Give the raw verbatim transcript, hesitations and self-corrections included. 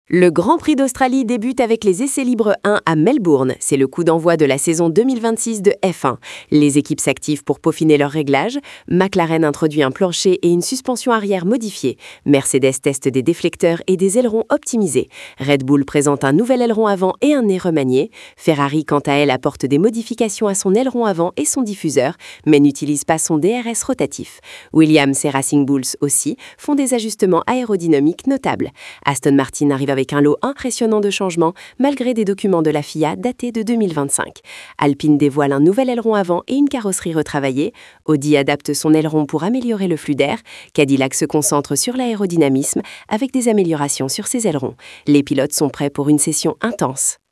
Le Grand Prix d'Australie débute avec les essais libres un à Melbourne. C'est le coup d'envoi de la saison deux mille vingt-six de F un. Les équipes s'activent pour peaufiner leurs réglages. McLaren introduit un plancher et une suspension arrière modifiée. Mercedes teste des déflecteurs et des ailerons optimisés. Red Bull présente un nouvel aileron avant et un nez remanié. Ferrari, quant à elle, apporte des modifications à son aileron avant et son diffuseur, mais n'utilise pas son D R S rotatif. Williams et Racing Bulls aussi font des ajustements aérodynamiques notables. Aston Martin arrive avec un lot impressionnant de changements, malgré des documents de la F I A datés de deux mille vingt-cinq. Alpine dévoile un nouvel aileron avant et une carrosserie retravaillée. Audi adapte son aileron pour améliorer le flux d'air. Cadillac se concentre sur l'aérodynamisme avec des améliorations sur ses ailerons. Les pilotes sont prêts pour une session intense.